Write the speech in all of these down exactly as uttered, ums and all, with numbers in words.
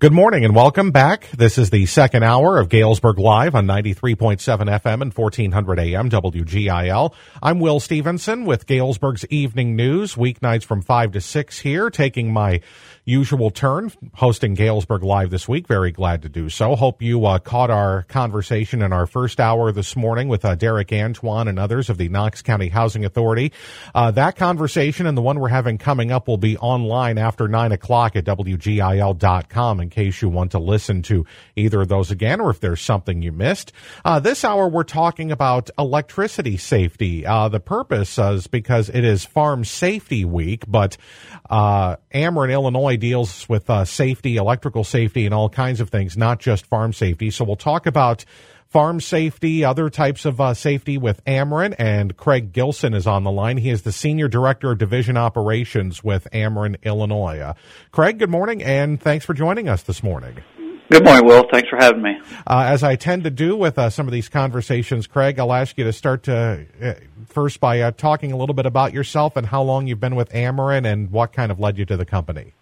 Good morning and welcome back. This is the second hour of Galesburg Live on ninety-three point seven F M and fourteen hundred A M W G I L. I'm Will Stevenson with Galesburg's Evening News, weeknights from five to six here, taking my usual turn hosting Galesburg Live this week. Very glad to do so. Hope you uh, caught our conversation in our first hour this morning with uh, Derek Antoine and others of the Knox County Housing Authority. Uh, that conversation and the one we're having coming up will be online after nine o'clock at W G I L dot com in case you want to listen to either of those again or if there's something you missed. Uh, this hour we're talking about electricity safety. Uh, the purpose is because it is Farm Safety Week, but uh, Ameren, Illinois deals with uh, safety, electrical safety, and all kinds of things, not just farm safety. So we'll talk about farm safety, other types of uh, safety with Ameren, and Craig Gilson is on the line. He is the Senior Director of Division Operations with Ameren, Illinois. Uh, Craig, good morning, and thanks for joining us this morning. Good morning, Will. Thanks for having me. Uh, as I tend to do with uh, some of these conversations, Craig, I'll ask you to start to uh, first by uh, talking a little bit about yourself and how long you've been with Ameren and what kind of led you to the company.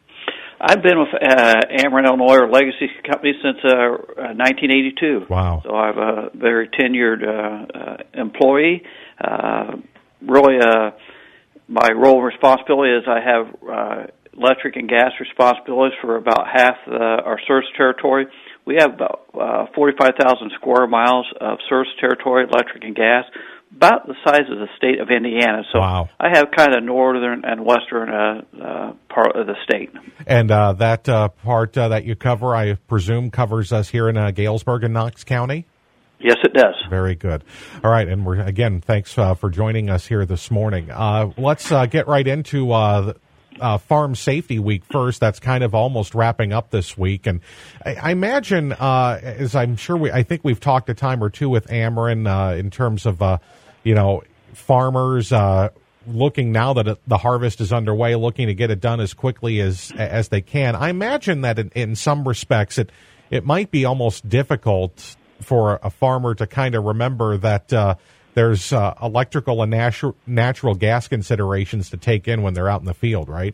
I've been with uh, Ameren, Illinois, or Legacy Company, since uh, nineteen eighty-two. Wow. So I'm a very tenured uh, uh, employee. Uh, really, uh, my role and responsibility is I have uh, electric and gas responsibilities for about half uh, our service territory. We have about uh, forty-five thousand square miles of service territory, electric and gas, about the size of the state of Indiana. So wow. I have kind of northern and western uh, uh, part of the state. And uh, that uh, part uh, that you cover, I presume, covers us here in uh, Galesburg and Knox County? Yes, it does. Very good. All right, and we're again, thanks uh, for joining us here this morning. Uh, let's uh, get right into uh, uh, Farm Safety Week first. That's kind of almost wrapping up this week, and I, I imagine, uh, as I'm sure we, I think we've talked a time or two with Ameren uh, in terms of, uh, you know, farmers uh, looking now that the harvest is underway, looking to get it done as quickly as as they can. I imagine that in, in some respects, it it might be almost difficult for a farmer to kind of remember that uh, there's uh, electrical and natural natural gas considerations to take in when they're out in the field, right?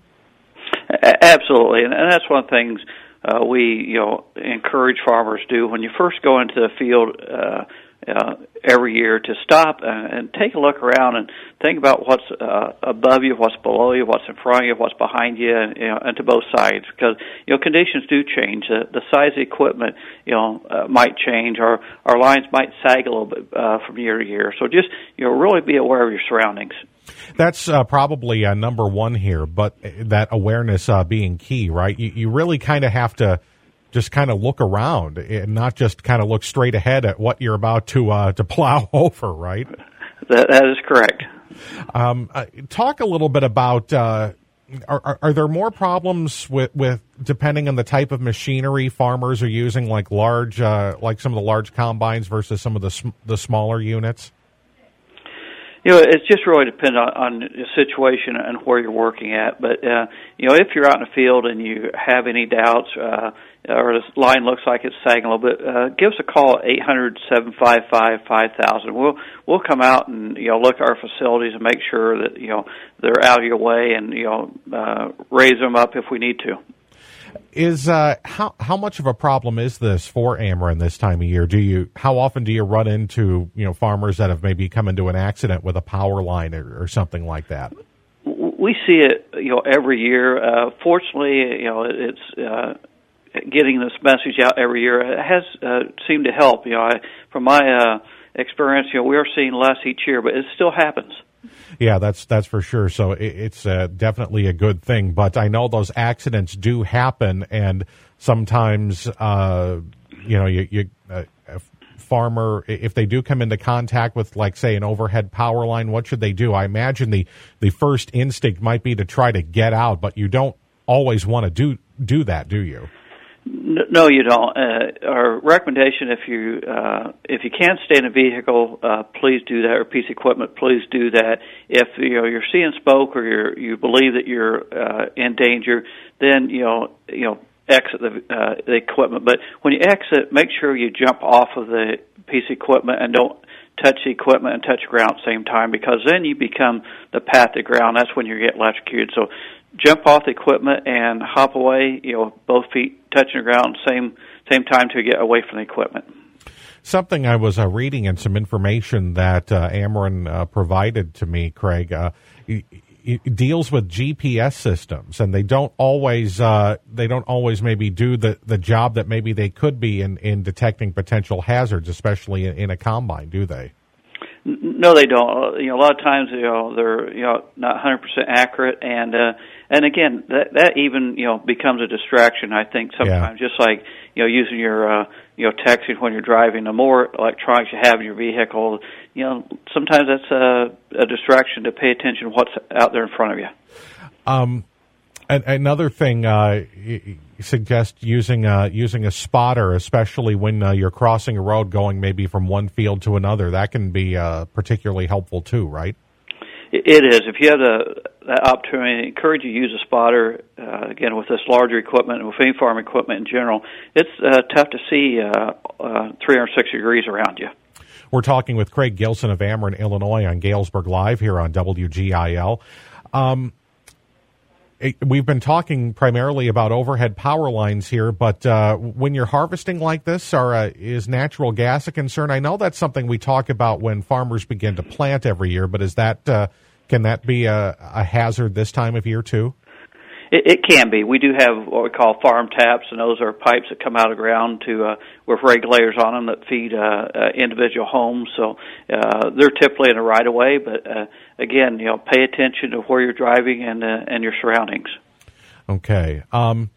Absolutely, and that's one of the things uh, we you know encourage farmers to do when you first go into the field uh, uh, every year, to stop and, and take a look around and think about what's uh, above you, what's below you, what's in front of you, what's behind you, and, you know, and to both sides, because you know conditions do change. Uh, the size of the equipment, you know, uh, might change. Our our lines might sag a little bit uh, from year to year. So just you know, really be aware of your surroundings. That's uh, probably uh, number one here, but that awareness uh, being key, right? You, you really kind of have to just kind of look around and not just kind of look straight ahead at what you're about to uh, to plow over, right? That, that is correct. Um, uh, talk a little bit about, uh, are, are, are there more problems with, with, depending on the type of machinery farmers are using, like large, uh, like some of the large combines versus some of the sm- the smaller units? You know, it's just really dependent on, on the situation and where you're working at. But, uh, you know, if you're out in the field and you have any doubts uh, or this line looks like it's sagging a little bit, uh, give us a call at eight hundred, seven five five, five thousand. We'll, we'll come out and, you know, look at our facilities and make sure that, you know, they're out of your way and, you know, uh, raise them up if we need to. Is uh, how how much of a problem is this for Ameren this time of year? Do you how often do you run into you know farmers that have maybe come into an accident with a power line or, or something like that? We see it you know every year. Uh, fortunately, you know it's uh, getting this message out every year has uh, seemed to help. You know, I, from my uh, experience, you know we are seeing less each year, but it still happens. Yeah, that's that's for sure. So it, it's uh, definitely a good thing. But I know those accidents do happen, and sometimes, uh, you know, you, you uh, a farmer, if they do come into contact with, like, say, an overhead power line, what should they do? I imagine the, the first instinct might be to try to get out, but you don't always want to do do that, do you? No, you don't. Uh, our recommendation, if you uh, if you can't stay in a vehicle, uh, please do that, or a piece of equipment, please do that. If you know you're seeing smoke or you're, you believe that you're uh, in danger, then you know you know exit the, uh, the equipment. But when you exit, make sure you jump off of the piece of equipment and don't touch the equipment and touch the ground at the same time, because then you become the path to ground. That's when you get electrocuted. So jump off the equipment and hop away, you know, both feet touching the ground, same same time to get away from the equipment. Something I was uh, reading and some information that uh, Ameren uh, provided to me, Craig, uh, it, it deals with G P S systems, and they don't always uh, they don't always maybe do the, the job that maybe they could be in, in detecting potential hazards, especially in, in a combine, do they? No, they don't. You know, a lot of times, you know, they're you know not one hundred percent accurate, and uh, and again, that that even you know becomes a distraction. I think sometimes, yeah. Just like you know, using your uh, you know texting when you're driving. The more electronics you have in your vehicle, you know, sometimes that's a, a distraction to pay attention to what's out there in front of you. Um, and another thing. Uh, suggest using uh, using a spotter, especially when uh, you're crossing a road going maybe from one field to another. That can be uh, particularly helpful too, right? It is. If you have the, the opportunity, I encourage you to use a spotter, uh, again, with this larger equipment and with any farm equipment in general. It's uh, tough to see uh, uh, three hundred sixty degrees around you. We're talking with Craig Gilson of Ameren, Illinois on Galesburg Live here on W G I L. Um, We've been talking primarily about overhead power lines here, but uh, when you're harvesting like this, are, uh, is natural gas a concern? I know that's something we talk about when farmers begin to plant every year, but is that uh, can that be a, a hazard this time of year too? It, it can be. We do have what we call farm taps, and those are pipes that come out of the ground to uh, with regulators on them that feed uh, uh, individual homes. So uh, they're typically in a right of way, but uh, again, you know, pay attention to where you're driving and uh, and your surroundings. Okay. Um,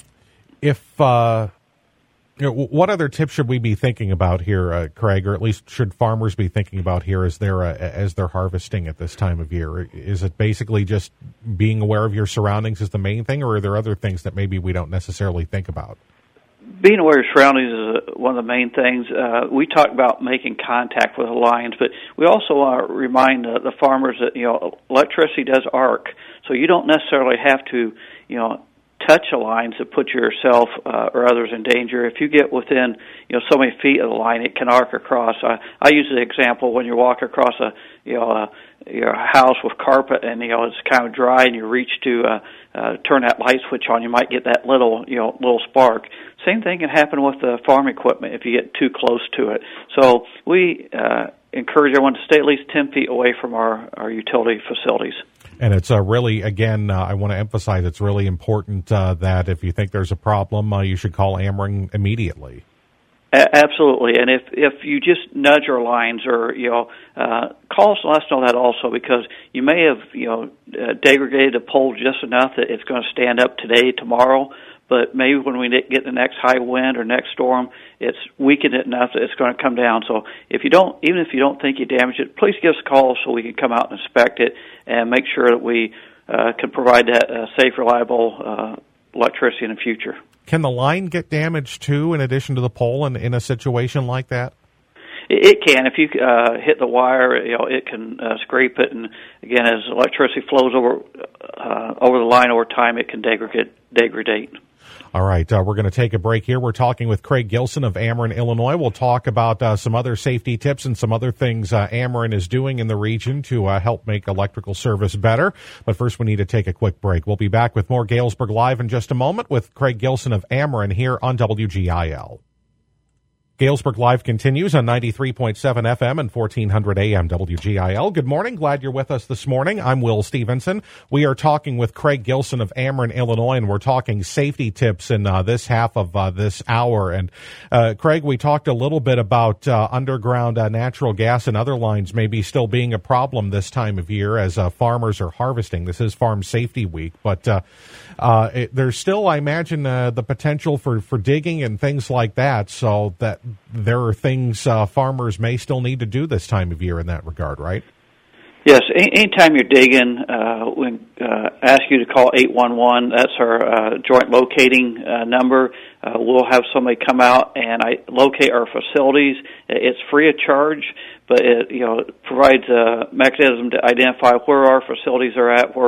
if uh, you know, what other tips should we be thinking about here, uh, Craig, or at least should farmers be thinking about here as they're uh, as they're harvesting at this time of year? Is it basically just being aware of your surroundings is the main thing, or are there other things that maybe we don't necessarily think about? Being aware of your surroundings is one of the main things. Uh, we talk about making contact with the lines, but we also want to remind uh, the farmers that, you know, electricity does arc, so you don't necessarily have to, you know, touch a line to put yourself uh, or others in danger. If you get within, you know, so many feet of the line, it can arc across. I, I use the example when you walk across a, you know, a, your house with carpet and, you know, it's kind of dry and you reach to uh, uh, turn that light switch on, you might get that little, you know, little spark. Same thing can happen with the farm equipment if you get too close to it. So we uh, encourage everyone to stay at least ten feet away from our, our utility facilities. And it's uh, really, again, uh, I want to emphasize it's really important uh, that if you think there's a problem, uh, you should call Ameren immediately. A- absolutely. And if, if you just nudge our lines or, you know, uh, call us and let us know that also, because you may have, you know, uh, degraded a pole just enough that it's going to stand up today, tomorrow, but maybe when we get the next high wind or next storm, it's weakened it enough that it's going to come down. So if you don't, even if you don't think you damaged it, please give us a call so we can come out and inspect it and make sure that we uh, can provide that uh, safe, reliable uh, electricity in the future. Can the line get damaged too, in addition to the pole, in, in a situation like that? It, it can. If you uh, hit the wire, you know, it can uh, scrape it, and again, as electricity flows over uh, over the line over time, it can degrade. degrade. All right, uh, we're going to take a break here. We're talking with Craig Gilson of Ameren, Illinois. We'll talk about uh, some other safety tips and some other things uh, Ameren is doing in the region to uh, help make electrical service better. But first, we need to take a quick break. We'll be back with more Galesburg Live in just a moment with Craig Gilson of Ameren here on W G I L. Galesburg Live continues on ninety-three point seven F M and fourteen hundred A M W G I L. Good morning. Glad you're with us this morning. I'm Will Stevenson. We are talking with Craig Gilson of Ameren, Illinois, and we're talking safety tips in uh, this half of uh, this hour. And uh, Craig, we talked a little bit about uh, underground uh, natural gas and other lines maybe still being a problem this time of year as uh, farmers are harvesting. This is Farm Safety Week, but uh, uh, it, there's still, I imagine, uh, the potential for, for digging and things like that, so that there are things uh, farmers may still need to do this time of year in that regard, right? Yes. Anytime you're digging, uh, we uh, ask you to call eight one one. That's our uh, joint locating uh, number. Uh, we'll have somebody come out and I locate our facilities. It's free of charge, but it, you know, it provides a mechanism to identify where our facilities are at, where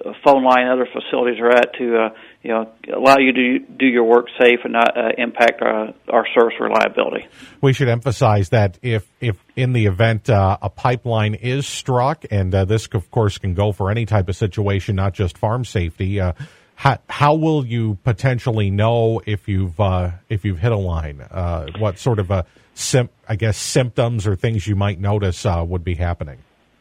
phone line other facilities are at to uh, you know allow you to do your work safe and not uh, impact our, our service reliability. We should emphasize that if if in the event uh, a pipeline is struck, and uh, this of course can go for any type of situation, not just farm safety. Uh, How, how will you potentially know if you've uh, if you've hit a line? Uh, what sort of a sim- I guess symptoms or things you might notice uh, would be happening?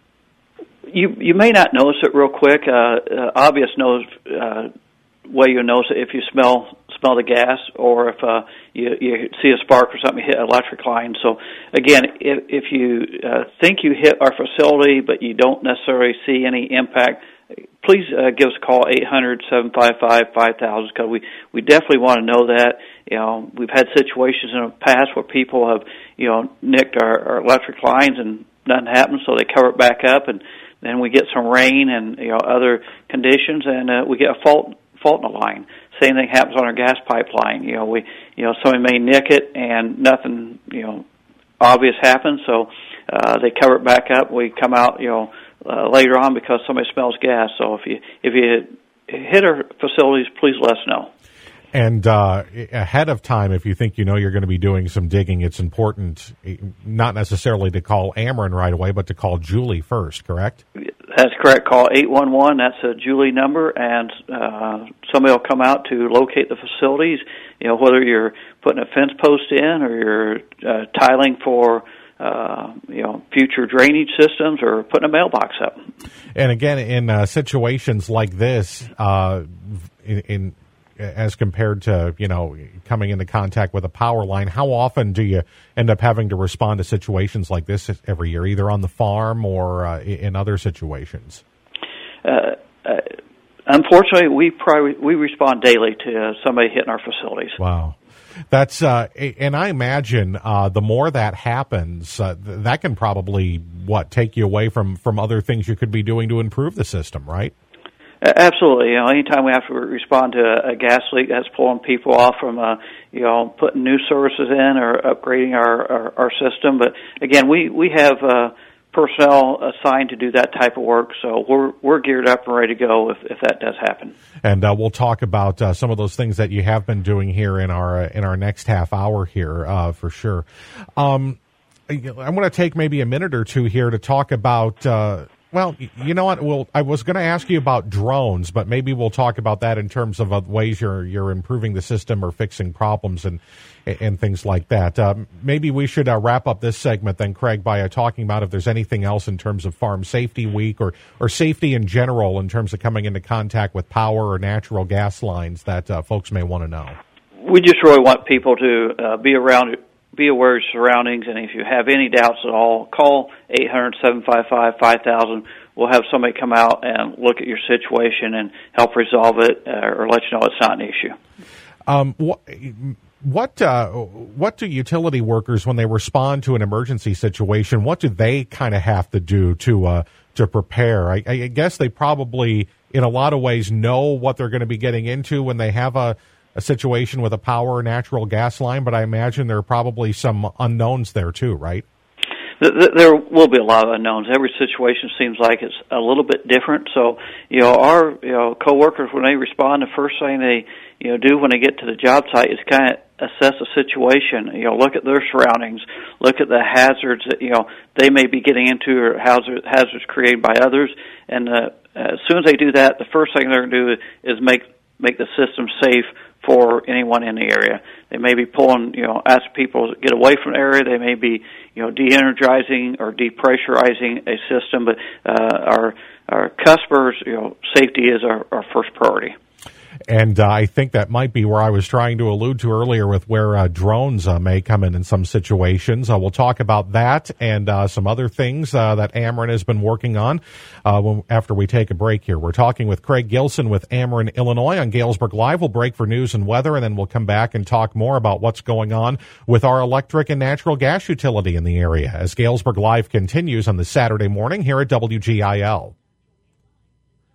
You you may not notice it real quick. Uh, uh, obvious knows uh, way you notice it if you smell smell the gas, or if uh, you you see a spark or something hit an electric line. So again, if, if you uh, think you hit our facility but you don't necessarily see any impact, please uh, give us a call, eight hundred, seven five five, five thousand, because we, we definitely want to know that. You know, we've had situations in the past where people have, you know, nicked our, our electric lines and nothing happens, so they cover it back up, and then we get some rain and, you know, other conditions, and uh, we get a fault fault in the line. Same thing happens on our gas pipeline. You know, we, you know, somebody may nick it and nothing, you know, obvious happens, so uh, they cover it back up. We come out, you know, Uh, later on because somebody smells gas. So if you if you hit our facilities, please let us know. And uh, ahead of time, if you think you know you're going to be doing some digging, it's important not necessarily to call Ameren right away, but to call Julie first, correct? That's correct. Call eight one one. That's a Julie number, and uh, somebody will come out to locate the facilities. You know, whether you're putting a fence post in or you're uh, tiling for Uh, you know, future drainage systems, or putting a mailbox up. And again, in uh, situations like this, uh, in, in as compared to, you know, coming into contact with a power line, how often do you end up having to respond to situations like this every year, either on the farm or uh, in other situations? Uh, uh, unfortunately, we probably, we respond daily to uh, somebody hitting our facilities. Wow. That's uh, and I imagine uh, the more that happens, uh, th- that can probably what take you away from, from other things you could be doing to improve the system, right? Absolutely. You know, anytime we have to respond to a gas leak, that's pulling people off from uh, you know putting new services in or upgrading our, our, our system. But again, we we have uh, personnel assigned to do that type of work, so we're we're geared up and ready to go if, if that does happen. And uh, we'll talk about uh, some of those things that you have been doing here in our uh, in our next half hour here uh, for sure. Um, I want to take maybe a minute or two here to talk about. Uh, well, you know what? Well, I was going to ask you about drones, but maybe we'll talk about that in terms of uh, ways you're you're improving the system or fixing problems and and things like that. Uh, maybe we should uh, wrap up this segment then, Craig, by uh, talking about if there's anything else in terms of Farm Safety Week or, or safety in general in terms of coming into contact with power or natural gas lines that uh, folks may want to know. We just really want people to uh, be around, be aware of your surroundings, and if you have any doubts at all, call eight hundred, seven five five, five thousand. We'll have somebody come out and look at your situation and help resolve it uh, or let you know it's not an issue. Um, what... What uh, what do utility workers, when they respond to an emergency situation, what do they kind of have to do to uh, to prepare? I, I guess they probably, in a lot of ways, know what they're going to be getting into when they have a, a situation with a power or natural gas line, but I imagine there are probably some unknowns there too, right? There will be a lot of unknowns. Every situation seems like it's a little bit different. So, you know, our you know coworkers, when they respond, the first thing they you know do when they get to the job site is kind of assess the situation. You know, look at their surroundings, look at the hazards that you know they may be getting into or hazard, hazards created by others. And uh, as soon as they do that, the first thing they're going to do is make make the system safe for anyone in the area. They may be pulling, you know, ask people to get away from the area. They may be, you know, de-energizing or depressurizing a system. But uh, our our customers, you know, safety is our, our first priority. And uh, I think that might be where I was trying to allude to earlier with where uh, drones uh, may come in in some situations. Uh, we'll talk about that and uh, some other things uh, that Ameren has been working on uh, when, after we take a break here. We're talking with Craig Gilson with Ameren Illinois on Galesburg Live. We'll break for news and weather, and then we'll come back and talk more about what's going on with our electric and natural gas utility in the area as Galesburg Live continues on the Saturday morning here at W G I L.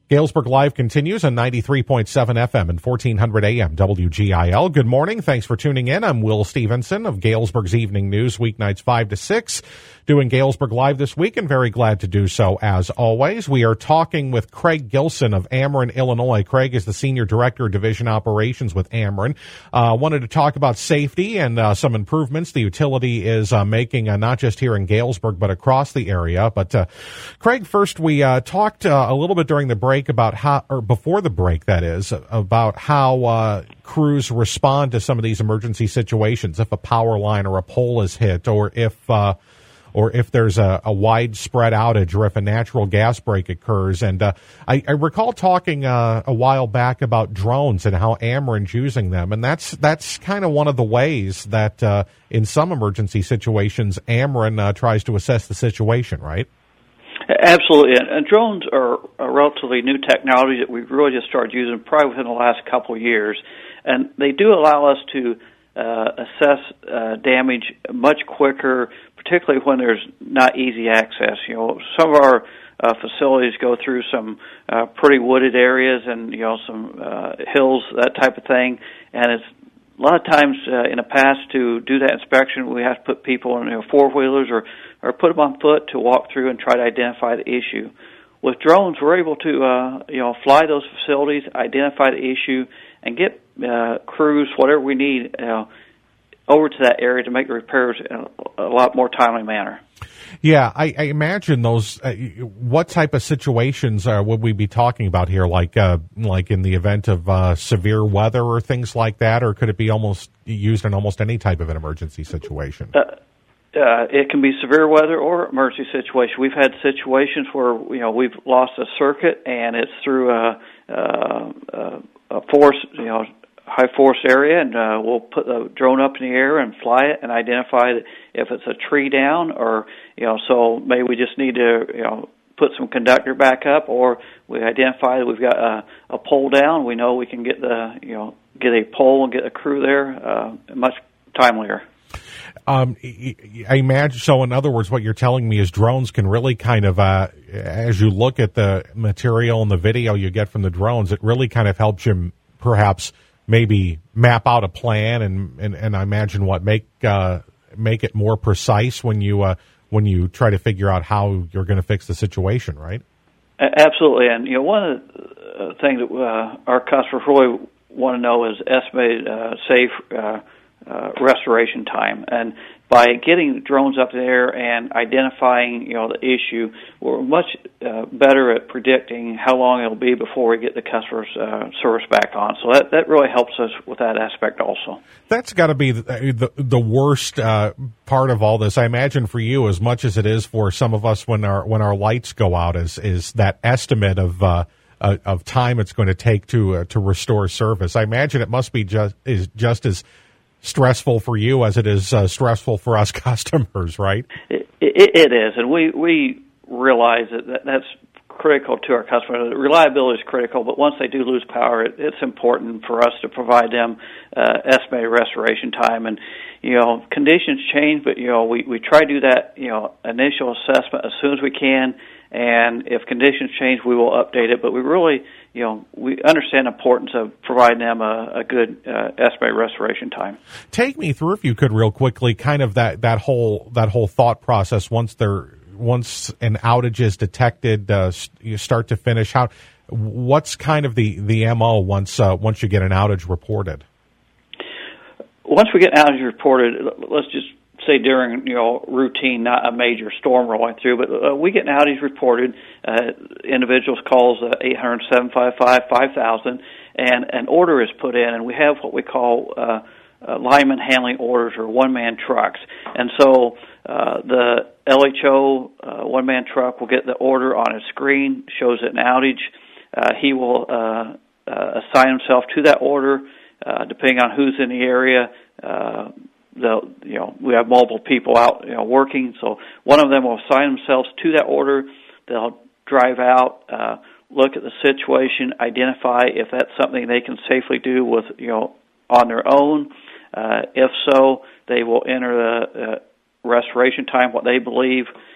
Galesburg Live continues on ninety-three point seven F M and fourteen hundred A M W G I L. Good morning. Thanks for tuning in. I'm Will Stevenson of Galesburg's Evening News, weeknights five to six. Doing Galesburg Live this week, and very glad to do so as always. We are talking with Craig Gilson of Ameren, Illinois. Craig is the Senior Director of Division Operations with Ameren. Uh, wanted to talk about safety and uh, some improvements the utility is uh, making, uh, not just here in Galesburg, but across the area. But uh, Craig, first we uh, talked uh, a little bit during the break about how, or before the break, that is, about how uh, crews respond to some of these emergency situations, if a power line or a pole is hit, or if uh, or if there's a, a widespread outage, or if a natural gas break occurs. And uh, I, I recall talking uh, a while back about drones and how Ameren's using them, and that's that's kind of one of the ways that uh, in some emergency situations Ameren uh, tries to assess the situation, right? Absolutely, and, and drones are a relatively new technology that we've really just started using probably within the last couple of years, and they do allow us to uh, assess uh, damage much quicker, particularly when there's not easy access. You know, some of our uh, facilities go through some uh, pretty wooded areas and, you know, some uh, hills, that type of thing, and it's a lot of times uh, in the past to do that inspection, we have to put people in, you know, four-wheelers or, or put them on foot to walk through and try to identify the issue. With drones, we're able to, uh, you know, fly those facilities, identify the issue, and get uh, crews, whatever we need, uh, over to that area to make the repairs in a lot more timely manner. Yeah, I, I imagine those. Uh, what type of situations uh, would we be talking about here? Like, uh, like in the event of uh, severe weather or things like that, or could it be almost used in almost any type of an emergency situation? Uh, uh, it can be severe weather or emergency situation. We've had situations where, you know, we've lost a circuit and it's through a, a, a forest, you know, high forest area, and uh, we'll put the drone up in the air and fly it and identify if it's a tree down, or, you know, so maybe we just need to, you know, put some conductor back up, or we identify that we've got a, a pole down. We know we can get the, you know, get a pole and get a crew there uh, much timelier. Um, I imagine, so in other words, what you're telling me is drones can really kind of, uh, as you look at the material and the video you get from the drones, it really kind of helps you perhaps maybe map out a plan and, and, and I imagine what make uh, make it more precise when you uh, when you try to figure out how you're going to fix the situation, right? Absolutely, and you know, one of the things that uh, our customers really want to know is estimated uh, safe uh, uh, restoration time, and by getting drones up there and identifying, you know, the issue, we're much uh, better at predicting how long it'll be before we get the customer's uh, service back on. So that, that really helps us with that aspect also. That's got to be the, the, the worst uh, part of all this, I imagine, for you, as much as it is for some of us when our when our lights go out, is is that estimate of uh, uh, of time it's going to take to uh, to restore service. I imagine it must be just is just as stressful for you as it is uh, stressful for us customers, right? It, it, it is, and we we realize that, that that's critical to our customers. Reliability is critical, but once they do lose power, it, it's important for us to provide them uh, estimated restoration time. And, you know, conditions change, but, you know, we, we try to do that, you know, initial assessment as soon as we can, and if conditions change, we will update it. But we really, you know, we understand the importance of providing them a, a good uh, estimated restoration time. Take me through, if you could, real quickly, kind of that, that whole that whole thought process once they're once an outage is detected, uh, you start to finish. How, what's kind of the the M O once uh, once you get an outage reported? Once we get an outage reported, let's just say during, you know, routine, not a major storm rolling through, but uh, we get an outage reported. Uh, individuals calls uh, eight hundred, seven five five, five thousand, and an order is put in, and we have what we call uh, uh, lineman handling orders, or one-man trucks. And so uh, the L H O uh, one-man truck will get the order on his screen, shows it an outage. Uh, he will uh, uh, assign himself to that order, uh, depending on who's in the area. Uh, they'll, you know, we have multiple people out, you know, working, so one of them will assign themselves to that order. They'll drive out, uh, look at the situation, identify if that's something they can safely do with, you know, on their own. Uh, if so, they will enter the uh, restoration time, what they believe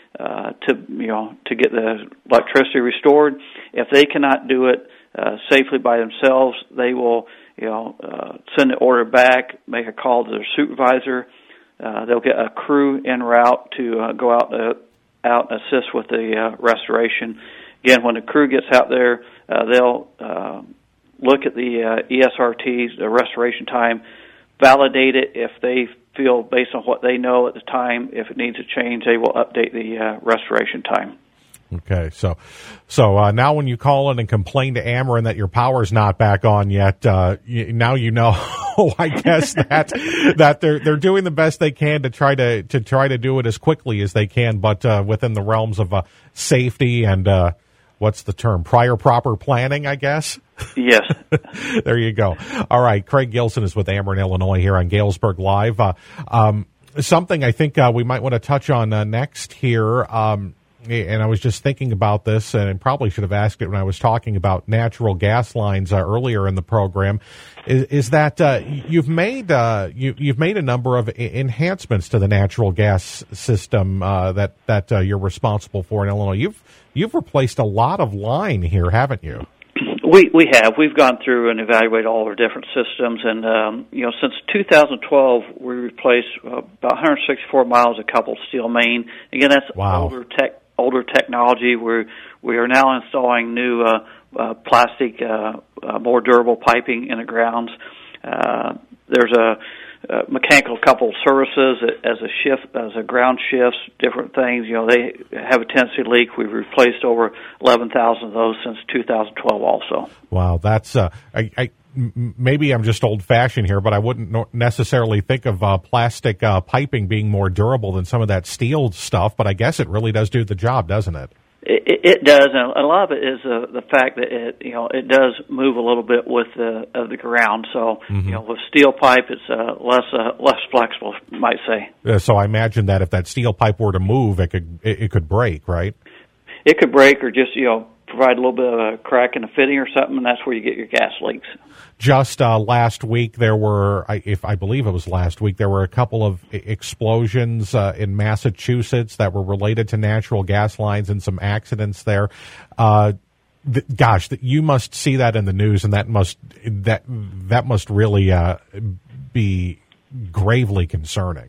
uh, to you know to get the electricity restored. If they cannot do it uh, safely by themselves, they will you know uh, send the order back, make a call to their supervisor. Uh, they'll get a crew en route to uh, go out uh, out and assist with the uh, restoration. Again, when the crew gets out there, uh, they'll uh, look at the uh, E S R Ts, the restoration time, validate it. If they feel, based on what they know at the time, if it needs a change, they will update the uh, restoration time. Okay, so so uh, now when you call in and complain to Ameren that your power's not back on yet, uh, you, now you know. I guess that that they're they're doing the best they can to try to to try to do it as quickly as they can, but uh, within the realms of uh, safety and uh, what's the term? Prior proper planning, I guess. Yes. There you go. All right, Craig Gilson is with Ameren, Illinois, here on Galesburg Live. Uh, um, something I think uh, we might want to touch on uh, next here. Um, And I was just thinking about this, and I probably should have asked it when I was talking about natural gas lines uh, earlier in the program. Is, is that uh, you've made uh, you, you've made a number of enhancements to the natural gas system uh, that that uh, you're responsible for in Illinois. You've you've replaced a lot of line here, haven't you? We we have. We've gone through and evaluated all our different systems, and um, you know, since two thousand twelve, we replaced uh, about one hundred sixty-four miles of coupled steel main. Again, that's wow. older tech. older technology. We're, we are now installing new uh, uh, plastic, uh, uh, more durable piping in the grounds. Uh, there's a, a mechanical coupled services as a shift, as a ground shifts, different things. You know, they have a tendency to leak. We've replaced over eleven thousand of those since two thousand twelve also. Wow, that's, uh, I, I maybe I'm just old-fashioned here, but I wouldn't necessarily think of uh, plastic uh, piping being more durable than some of that steel stuff, but I guess it really does do the job, doesn't it? It, it does, and a lot of it is uh, the fact that it, you know, it does move a little bit with the of the ground. So, mm-hmm. you know, with steel pipe, it's uh, less uh, less flexible, you might say. Uh, so I imagine that if that steel pipe were to move, it could it, it could break, right? It could break, or just you know. provide a little bit of a crack in the fitting or something, and that's where you get your gas leaks. Just uh, last week, there were, if I believe it was last week, there were a couple of explosions uh, in Massachusetts that were related to natural gas lines and some accidents there. Uh, th- gosh, th- you must see that in the news, and that must that that must really uh, be gravely concerning.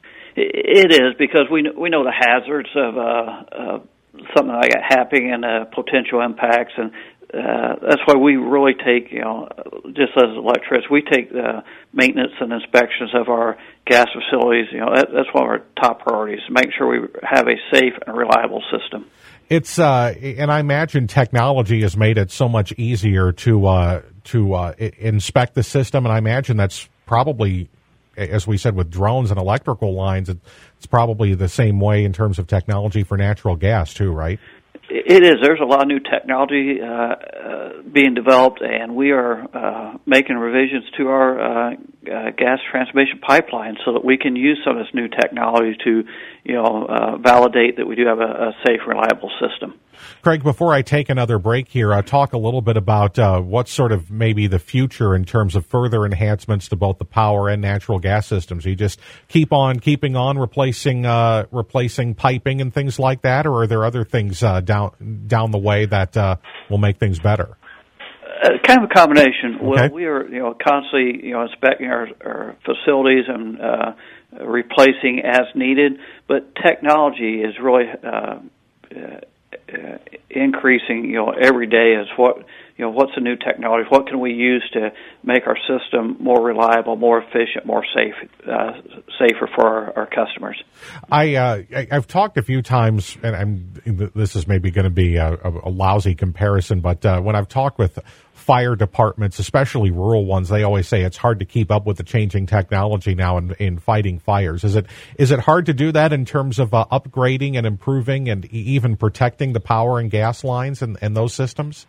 It is, because we know, we know the hazards of. Uh, uh, something like that happening and uh, potential impacts, and uh, that's why we really take, you know, just as electricians, we take the maintenance and inspections of our gas facilities. You know, that, that's one of our top priorities, to make sure we have a safe and reliable system. It's uh, and I imagine technology has made it so much easier to uh, to uh, inspect the system, and I imagine that's probably, as we said, with drones and electrical lines, it's probably the same way in terms of technology for natural gas too, right? It is. There's a lot of new technology uh, uh, being developed, and we are uh, making revisions to our uh, uh, gas transmission pipeline so that we can use some of this new technology to, you know, uh, validate that we do have a, a safe, reliable system. Craig, before I take another break here, uh, talk a little bit about uh, what's sort of maybe the future in terms of further enhancements to both the power and natural gas systems. You just keep on keeping on replacing uh, replacing piping and things like that, or are there other things uh, down down the way that uh, will make things better? Uh, kind of a combination. Okay. Well, we are, you know, constantly, you know, inspecting our, our facilities and uh, replacing as needed, but technology is really uh, uh, Uh, increasing, you know, every day. Is what, you know, what's the new technology? What can we use to make our system more reliable, more efficient, more safe, uh, safer for our, our customers? I, uh, I I've talked a few times, and I'm this is maybe going to be a, a lousy comparison, but uh, when I've talked with fire departments, especially rural ones, they always say it's hard to keep up with the changing technology now in, in fighting fires. Is it is it hard to do that in terms of uh, upgrading and improving and even protecting the power and gas lines and, and those systems?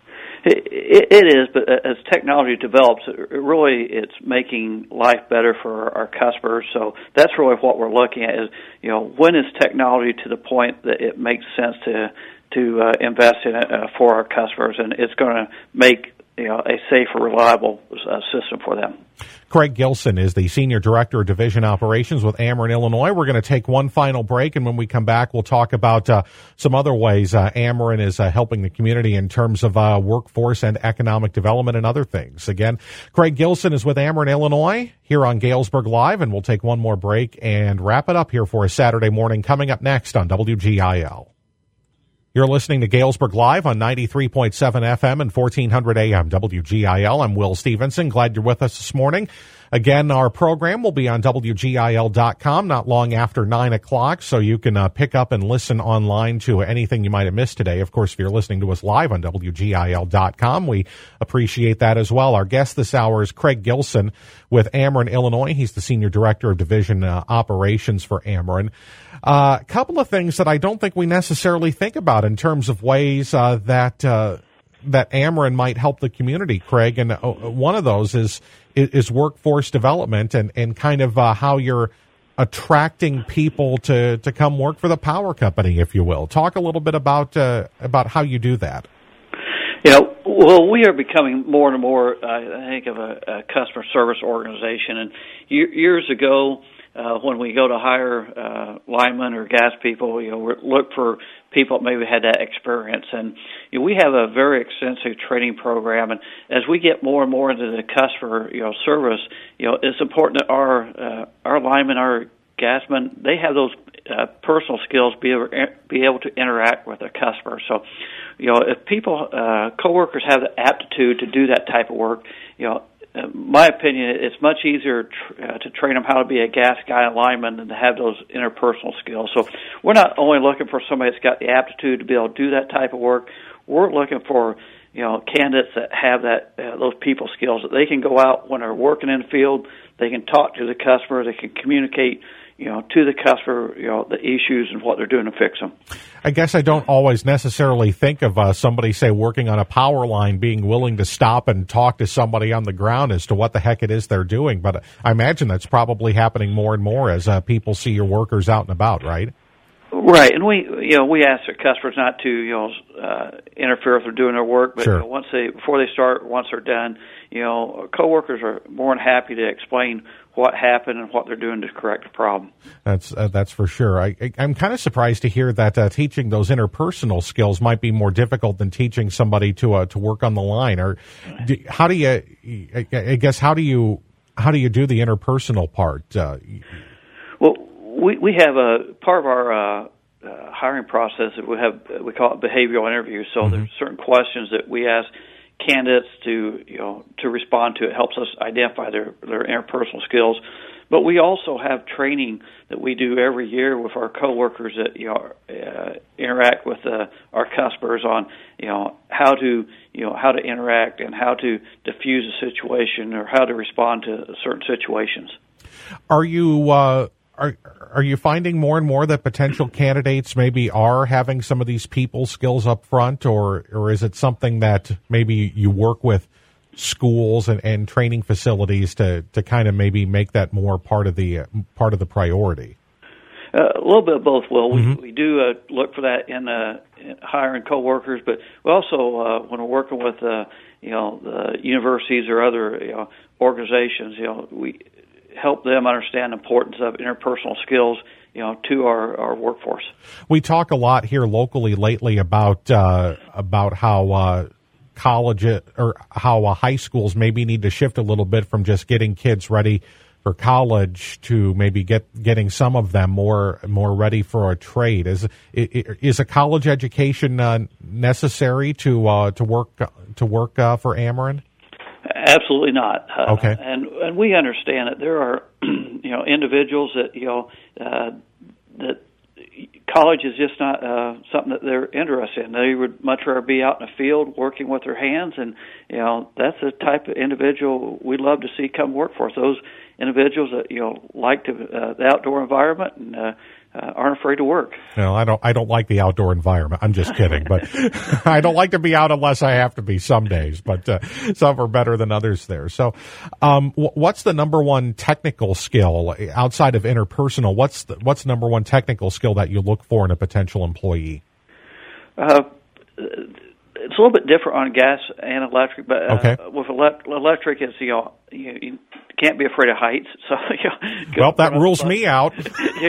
It, it, it is, but as technology develops, it really it's making life better for our customers. So that's really what we're looking at is, you know, when is technology to the point that it makes sense to to uh, invest in it uh, for our customers, and it's going to make you know, a safe or reliable uh, system for them. Craig Gilson is the Senior Director of Division Operations with Ameren, Illinois. We're going to take one final break, and when we come back, we'll talk about uh, some other ways uh, Ameren is uh, helping the community in terms of uh, workforce and economic development and other things. Again, Craig Gilson is with Ameren, Illinois, here on Galesburg Live, and we'll take one more break and wrap it up here for a Saturday morning. Coming up next on W G I L. You're listening to Galesburg Live on ninety-three point seven F M and fourteen hundred A M W G I L. I'm Will Stevenson. Glad you're with us this morning. Again, our program will be on W G I L dot com not long after nine o'clock, so you can uh, pick up and listen online to anything you might have missed today. Of course, if you're listening to us live on W G I L dot com, we appreciate that as well. Our guest this hour is Craig Gilson with Ameren, Illinois. He's the Senior Director of Division uh, Operations for Ameren. A uh, couple of things that I don't think we necessarily think about in terms of ways uh, that uh, that Ameren might help the community, Craig. And uh, one of those is is workforce development and, and kind of uh, how you're attracting people to, to come work for the power company, if you will. Talk a little bit about uh, about how you do that. You know, well, we are becoming more and more, uh, I think, of a, a customer service organization. And years ago, Uh, when we go to hire uh, linemen or gas people, you know, we look for people that maybe had that experience. And you know, we have a very extensive training program. And as we get more and more into the customer, you know, service, you know, it's important that our uh, our linemen, our gasmen, they have those uh, personal skills, be able, be able to interact with their customers. So, you know, if people, uh, coworkers have the aptitude to do that type of work, you know, in my opinion, it's much easier tr- uh, to train them how to be a gas guy and lineman than to have those interpersonal skills. So we're not only looking for somebody that's got the aptitude to be able to do that type of work. We're looking for, you know, candidates that have that uh, those people skills, that they can go out when they're working in the field, they can talk to the customer, they can communicate, you know, to the customer, you know, the issues and what they're doing to fix them. I guess I don't always necessarily think of uh, somebody, say, working on a power line being willing to stop and talk to somebody on the ground as to what the heck it is they're doing. But I imagine that's probably happening more and more as uh, people see your workers out and about, right? Right, and we, you know, we ask our customers not to, you know, uh, interfere if they're doing their work, but sure. you know, once they, before they start, once they're done, you know, coworkers are more than happy to explain what happened and what they're doing to correct the problem. That's uh, that's for sure. I, I, I'm kind of surprised to hear that uh, teaching those interpersonal skills might be more difficult than teaching somebody to uh, to work on the line. Or do, how do you? I, I guess how do you how do you do the interpersonal part? Uh, well, we we have a part of our uh, uh, hiring process that we have. We call it behavioral interviews. So mm-hmm. there's certain questions that we ask candidates to, you know, to respond to. It helps us identify their, their interpersonal skills. But we also have training that we do every year with our coworkers that, you know, uh, interact with uh, our customers on, you know, how to, you know, how to interact and how to diffuse a situation or how to respond to certain situations. Are you uh, are are you finding more and more that potential candidates maybe are having some of these people skills up front, or or is it something that maybe you work with schools and, and training facilities to, to kind of maybe make that more part of the uh, part of the priority? Uh, a little bit of both, Will. Mm-hmm. We, we do uh, look for that in, uh, in hiring coworkers, but we also, uh, when we're working with, uh, you know, the universities or other, you know, organizations, you know, we help them understand the importance of interpersonal skills, you know, to our, our workforce. We talk a lot here locally lately about uh, about how uh, college or how uh, high schools maybe need to shift a little bit from just getting kids ready for college to maybe get getting some of them more more ready for a trade. Is is a college education uh, necessary to uh, to work to work uh, for Ameren? Absolutely not. Uh, okay. And and we understand that there are you know individuals that you know uh, that college is just not uh, something that they're interested in. They would much rather be out in the field working with their hands, and you know that's the type of individual we'd love to see come work for us. Those individuals that you know like to uh, the outdoor environment and uh, uh, aren't afraid to work. No, I don't. I don't like the outdoor environment. I'm just kidding, but I don't like to be out unless I have to be some days. But uh, some are better than others there. So, um, w- what's the number one technical skill outside of interpersonal? What's the, what's the number one technical skill that you look for in a potential employee? Uh, it's a little bit different on gas and electric, but uh, okay. with elect- electric, it's, you know, you, you can't be afraid of heights. So, you know, go, well, that rules me out. yeah,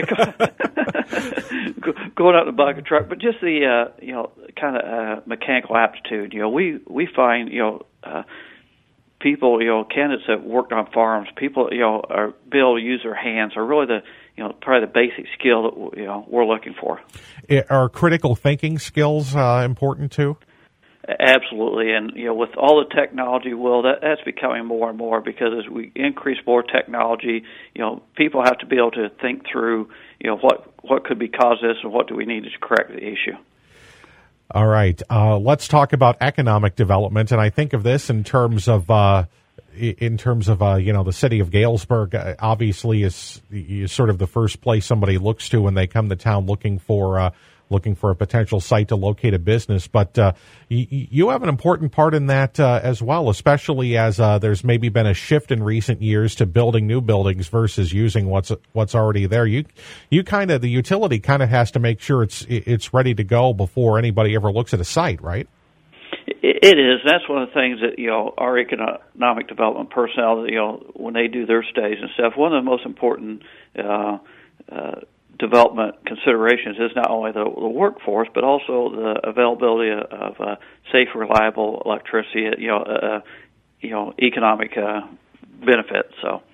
go, going out in the bucket truck, but just the, uh, you know, kind of uh, mechanical aptitude. You know, we, we find, you know, uh, people, you know, candidates that worked on farms, people, you know, are be able to use their hands are really the, you know, probably the basic skill that, you know, we're looking for. Are critical thinking skills uh, important too? Absolutely, and you know, with all the technology, Will, that that's becoming more and more, because as we increase more technology, you know, people have to be able to think through, you know, what what could be caused this and what do we need to correct the issue. All right, uh, let's talk about economic development, and I think of this in terms of uh, in terms of uh, you know, the city of Galesburg. Uh, obviously, is is sort of the first place somebody looks to when they come to town looking for. Uh, looking for a potential site to locate a business. But uh, y- you have an important part in that uh, as well, especially as uh, there's maybe been a shift in recent years to building new buildings versus using what's what's already there. You you kind of, the utility kind of has to make sure it's it's ready to go before anybody ever looks at a site, right? It is. That's one of the things that, you know, our economic development personnel, you know, when they do their stays and stuff, one of the most important uh, uh development considerations is not only the, the workforce, but also the availability of, of uh, safe, reliable electricity. You know, uh, you know, economic uh, benefits. So,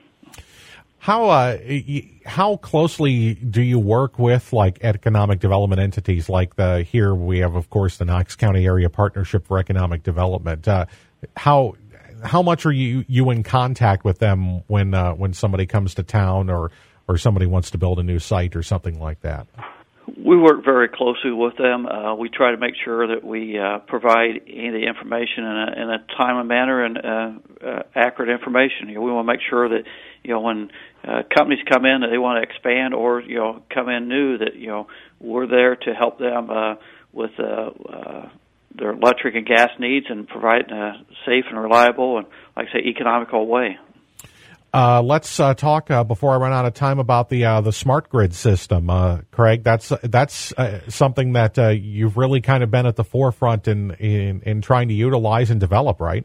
how uh, how closely do you work with like economic development entities like the here we have, of course, the Knox County Area Partnership for Economic Development? Uh, how how much are you you in contact with them when uh, when somebody comes to town or or somebody wants to build a new site or something like that? We work very closely with them. Uh, we try to make sure that we uh, provide any of the information in a, in a timely manner and uh, uh, accurate information. You know, we want to make sure that, you know, when uh, companies come in that they want to expand or, you know, come in new, that, you know, we're there to help them uh, with uh, uh, their electric and gas needs and provide a safe and reliable and, like I say, economical way. Uh, let's uh, talk uh, before I run out of time about the uh, the smart grid system, uh, Craig. That's that's uh, something that uh, you've really kind of been at the forefront in, in in trying to utilize and develop, right?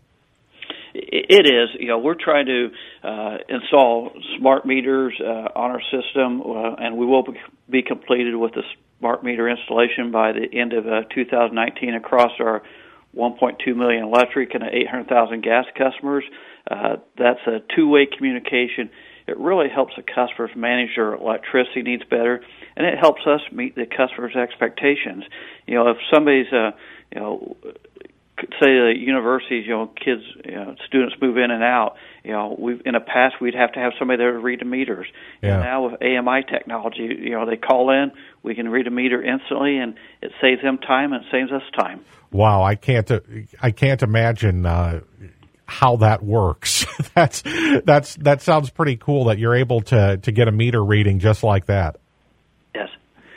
It is. You know, we're trying to uh, install smart meters uh, on our system, uh, and we will be completed with the smart meter installation by the end of uh, two thousand nineteen across our one point two million electric and eight hundred thousand gas customers. Uh, that's a two-way communication. It really helps the customers manage their electricity needs better, and it helps us meet the customer's expectations. You know, if somebody's, uh, you know, say the universities, you know, kids, you know, students move in and out. You know, we in the past we'd have to have somebody there to read the meters. Yeah. And now with A M I technology, you know, they call in, we can read a meter instantly, and it saves them time and it saves us time. Wow, I can't, uh, I can't imagine uh, how that works. that's that's that sounds pretty cool that you're able to to get a meter reading just like that. Yes.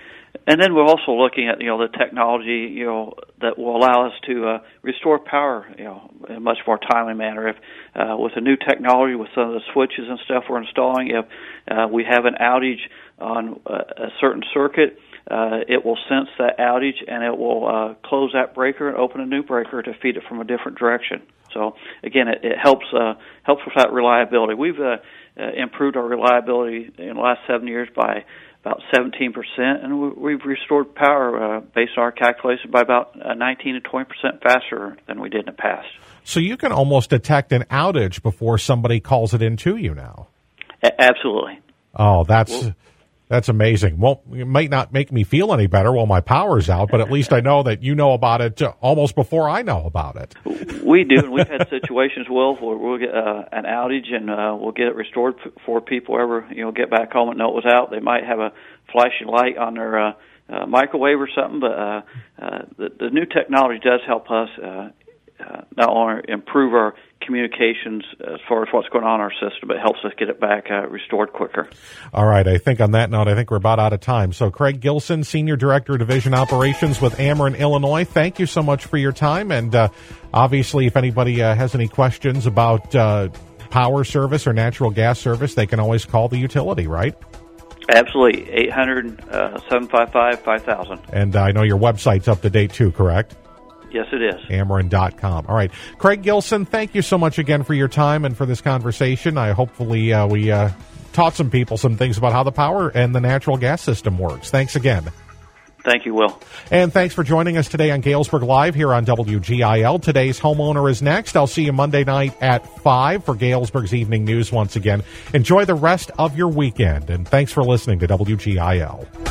And then we're also looking at, you know, the technology, you know, that will allow us to uh, restore power, you know, in a much more timely manner. If uh, with the new technology, with some of the switches and stuff we're installing, if uh, we have an outage on a, a certain circuit, uh, it will sense that outage and it will uh, close that breaker and open a new breaker to feed it from a different direction. So again, it, it helps uh, helps with that reliability. We've uh, uh, improved our reliability in the last seven years by about seventeen percent, and we've restored power uh, based on our calculation by about uh, nineteen to twenty percent faster than we did in the past. So you can almost detect an outage before somebody calls it in to you now. A- absolutely. Oh, that's well, that's amazing. Well, it might not make me feel any better while my power's out, but at least I know that you know about it almost before I know about it. We do, and we've had situations, Will, where we'll get uh, an outage and uh, we'll get it restored before people ever, you know, get back home and know it was out. They might have a flashing light on their uh, uh, microwave or something, but uh, uh, the, the new technology does help us uh, uh, not only improve our communications as far as what's going on in our system, but it helps us get it back uh, restored quicker. All right. I think on that note, I think we're about out of time. So Craig Gilson, Senior Director of Division Operations with Ameren, Illinois, thank you so much for your time. And uh, obviously, if anybody uh, has any questions about uh, power service or natural gas service, they can always call the utility, right? Absolutely. eight hundred, seven five five, five thousand. And I know your website's up to date too, correct? Yes, it is. Ameren dot com. All right. Craig Gilson, thank you so much again for your time and for this conversation. I hopefully uh, we uh, taught some people some things about how the power and the natural gas system works. Thanks again. Thank you, Will. And thanks for joining us today on Galesburg Live here on W G I L. Today's Homeowner is next. I'll see you Monday night at five for Galesburg's Evening News once again. Enjoy the rest of your weekend, and thanks for listening to W G I L.